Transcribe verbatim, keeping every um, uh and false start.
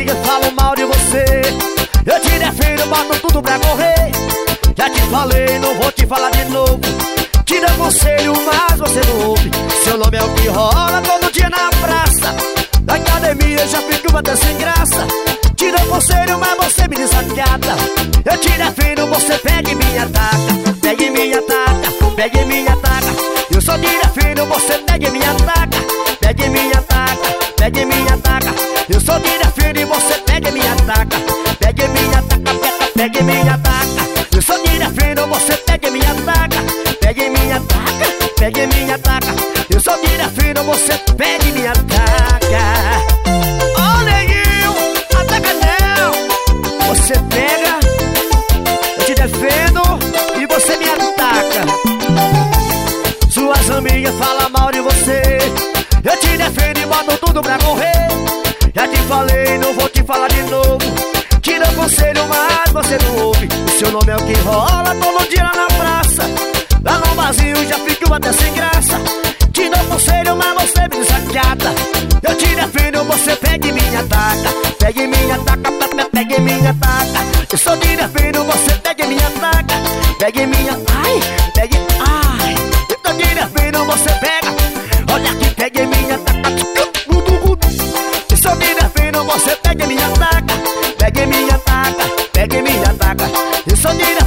amigas falam mal de você, eu te defendo, boto tudo pra correr. Já te falei, não vou te falar de novo. Te dou conselho, mas você não ouve. Seu nome é o que rola todo dia na praça. Na academia já fico até sem graça. Te dou conselho, mas você me desacata. Eu te defendo, você pega e me ataca. Pega e me ataca, pega e me ataca. Eu só te defendo, você pega e me ataca. Pega e me ataca, pega e me ataca. Eu só te defendo e você pega e me ataca. Pega e me ataca, pega, pega e me ataca. Eu só te defendo, você pega e me ataca. Pega e me ataca, pega e me ataca. Eu só te defendo, você pega e me ataca. Ó, neguinho, ataca não. Você pega, eu te defendo e você me ataca. Suas amigas falam mal de você, eu te defendo e boto tudo pra correr. Já te falei, não vou te falar de novo. Te dou conselho, mas você não ouve. O seu nome é o que rola todo dia lá na praça. Lá no barzinho já fico até sem graça. Te dou conselho, mas você me desacata. Eu te defendo, você pega e me ataca. Pega e me ataca, pega e me ataca. Eu só te defendo, você pega e me ataca. Pega e me ataca, ai, pega e ai. Eu tô te defendo, você pega. Olha aqui, pega e me ataca. Eu só te defendo, você pega e me ataca. Pega e me ataca, pega e me ataca. Eu só te defendo.